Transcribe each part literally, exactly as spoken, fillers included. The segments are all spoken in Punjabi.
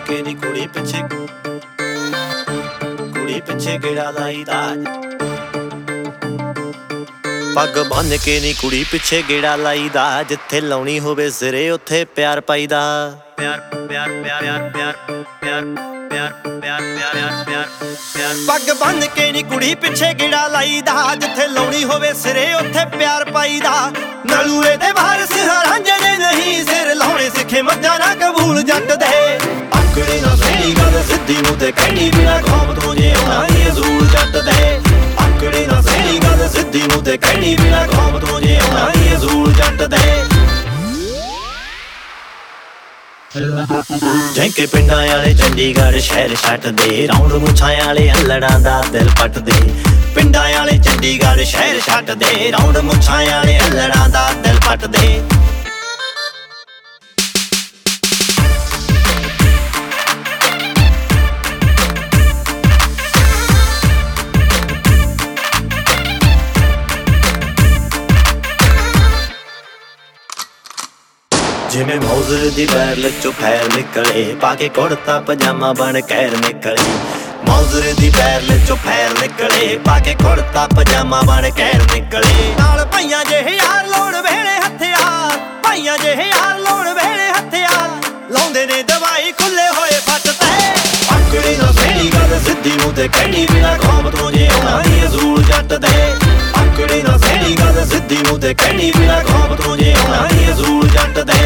ਕੇ ਨੀ ਕੁੜੀ ਪਿੱਛੇ ਕੁੜੀ ਪਿੱਛੇ ਗੇੜਾ ਲਾਈਦਾ ਪੱਗ ਬੰਨ ਕੇ ਨੀ ਕੁੜੀ ਪਿੱਛੇ ਗੇੜਾ ਲਾਈਦਾ ਜਿੱਥੇ ਲਾਉਣੀ ਹੋਵੇ ਸਿਰੇ ਉੱਥੇ ਪਿਆਰ ਪਾਈਦਾ ਪਿਆਰ ਪਿਆਰ ਪਿਆਰ ਪਿਆਰ ਪਿਆਰ ਪਿਆਰ ਪਿਆਰ ਪਿਆਰ ਪਿਆਰ ਪਿਆਰ ਪੱਗ ਬੰਨ ਕੇ ਨੀ ਕੁੜੀ ਪਿੱਛੇ ਗੇੜਾ ਲਾਈਦਾ ਜਿੱਥੇ ਲਾਉਣੀ ਹੋਵੇ ਸਿਰੇ ਉੱਥੇ ਪਿਆਰ ਪਾਈਦਾ ਨਲੂਏ ਦੇ ਵਾਰਸ ਹਰਾਂਝੇ ਦੇ ਨਹੀਂ ਸਿਰ ਲਾਉਣੇ ਸਿੱਖੇ ਮੱਝਾਂ ਨਾ ਕਬੂਲ ਜੱਟ ਦੇ ਆਕੜੀ ਨਾ ਸਹੀ ਗੱਲ ਸਿੱਧੀ ਮੂੰਹ ਤੇ ਕਹਿਣੀ ਬਿਨਾ ਖੌਫ ਤੋਂ ਜੇ ਆਉਣਾ ਨੀ ਅਸੂਲ ਜੱਟ ਦੇ ਆਕੜੀ ਨਾ ਸਹੀ ਗੱਲ ਸਿੱਧੀ ਮੂੰਹ ਤੇ ਕਹਿਣੀ ਬਿਨਾ ਖੌਫ ਤੋਂ ਜੇ ਆਉਣਾ ਨੀ ਅਸੂਲ ਜੱਟ ਦੇ ਜੈਂਕੇ ਪਿੰਡਾਂ ਵਾਲੇ ਚੰਡੀਗੜ੍ਹ ਸ਼ਹਿਰ ਛੱਡਦੇ ਰਾਉਂਡ ਮੁੱਛਾਂ ਵਾਲੇ ਅਲੜਾਂ ਦਾ ਦਿਲ ਪੱਟਦੇ ਪਿੰਡਾਂ ਵਾਲੇ ਚੰਡੀਗੜ੍ਹ ਸ਼ਹਿਰ ਛੱਡਦੇ ਰਾਉਂਡ ਮੁੱਛਾਂ ਵਾਲੇ ਅਲੜਾਂ ਦਾ ਦਿਲ ਪੱਟਦੇ ਜਿਵੇਂ ਮੌਜ਼ਰ ਦੀ ਬੈਰਲ ਚੋਂ ਫੈਰ ਨਿਕਲੇ ਪਾ ਕੇ ਕੁੜਤਾ ਪਜਾਮਾ ਬਣ ਕਹਿਰ ਨਿਕਲੇ ਮੌਜ਼ਰ ਦੀ ਬੈਰਲ ਚੋਂ ਫੈਰ ਨਿਕਲੇ ਪਾ ਕੇ ਕੁੜਤਾ ਪਜਾਮਾ ਬਣ ਕਹਿਰ ਨਿਕਲੇ ਨਾਲ ਭਾਈਆਂ ਜਿਹੇ ਯਾਰ ਲੋੜ ਵੇਲੇ ਹਥਿਆਰ ਭਾਈਆਂ ਜਿਹੇ ਯਾਰ ਲੋੜ ਵੇਲੇ ਹਥਿਆਰ ਲਾਉਂਦੇ ਨੇ ਦਵਾਈ ਖੁੱਲੇ ਹੋਏ ਫੱਟ ਤੇ ਆਕੜੀ ਨਾ ਸਹੀ ਗੱਲ ਸਿੱਧੀ ਮੂੰਹ ਤੇ ਕਹਿਣੀ ਬਿਨਾ ਖੌਫ ਤੋਂ ਜੇ ਆਉਣਾ ਨੀ ਅਸੂਲ ਜੱਟ ਦੇ ਆਕੜੀ ਨਾ ਸਹੀ ਗੱਲ ਸਿੱਧੀ ਮੂੰਹ ਤੇ ਕਹਿਣੀ ਬਿਨਾ ਖੌਫ ਤੋਂ ਜੇ ਆਉਣਾ ਨੀ ਅਸੂਲ ਜੱਟ ਦੇ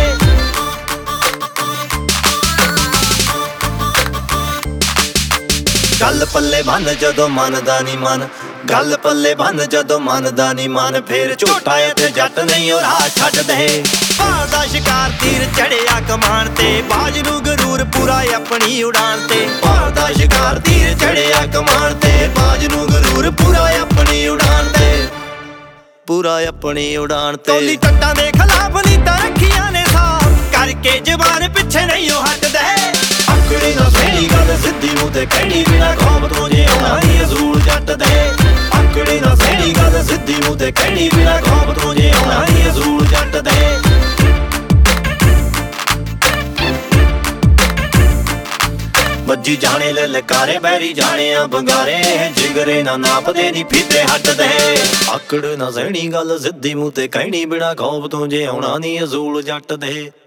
ਗੱਲ ਪੱਲੇ ਬੰਨ ਜਦੋਂ ਮੰਨਦਾ ਨੀ ਮਨ ਗੱਲ ਪੱਲੇ ਬੰਨ ਜਦੋਂ ਮੰਨਦਾ ਨੀ ਮਨ ਫੇਰ ਝੋਟਾ ਤੇ ਜੱਟ ਨਹੀਂ ਉਹ ਰਾਹ ਛੱਡਦੇ ਭਾਰ ਦਾ ਸ਼ਿਕਾਰ ਤੀਰ ਚੜਿਆ ਕਮਾਨ ਤੇ ਬਾਜ ਨੂੰ ਗਰੂਰ ਪੂਰਾ ਆਪਣੀ ਉਡਾਨ ਤੇ ਭਾਰ ਦਾ ਸ਼ਿਕਾਰ ਤੀਰ ਚੜਿਆ ਕਮਾਨ ਤੇ ਬਾਜ ਨੂੰ ਗਰੂਰ ਪੂਰਾ ਆਪਣੀ ਉਡਾਨ ਤੇ ਪੂਰਾ ਆਪਣੀ ਉਡਾਨ ਤੇ ਟੋਲੀ ਟੱਟਾਂ ਦੇ ਖਿਲਾਫ ਨੀਤਾਂ ਰੱਖੀਆਂ ਨੇ ਸਾਫ ਕਰਕੇ ਜ਼ਬਾਨ ਪਿੱਛੇ ਨਹੀਂ ਉਹ ਹਟਦੇ ਆਕੜੀ ਨਾ ਸਹੀ ਗੱਲ ਸਿੱਧੀ ਮੂੰਹ ਤੇ ਕਹਿਣੀ ਬਿਨਾ ਖੌਫ ਤੋਂ ਜੇ ਆਉਣਾ ਨੀ ਅਸੂਲ ਜੱਟ ਦੇ ਆਕੜੀ ਨਾ ਸਹੀ ਗੱਲ ਸਿੱਧੀ ਮੂੰਹ ਤੇ ਕਹਿਣੀ ਬਿਨਾ ਖੌਫ ਤੋਂ ਜੇ ਆਉਣਾ ਨੀ ਅਸੂਲ ਜੱਟ ਦੇ ਵੱਜੀ ਜਾਣੇ ਲਲਕਾਰੇ ਬੈਰੀ ਜਾਣੇ ਆ ਬੰਗਾਰੇ ਜਿਗਰੇ ਨਾ ਨਾਪਦੇ ਨੀ ਫੀਤੇ ਹੱਟਦੇ ਆਕੜ ਨਾ ਸਹਣੀ ਗੱਲ ਸਿੱਧੀ ਮੂੰਹ ਤੇ ਕਹਿਣੀ ਬਿਨਾ ਖੌਫ ਤੋਂ ਜੇ ਆਉਣਾ ਨੀ ਅਸੂਲ ਜੱਟ ਦੇ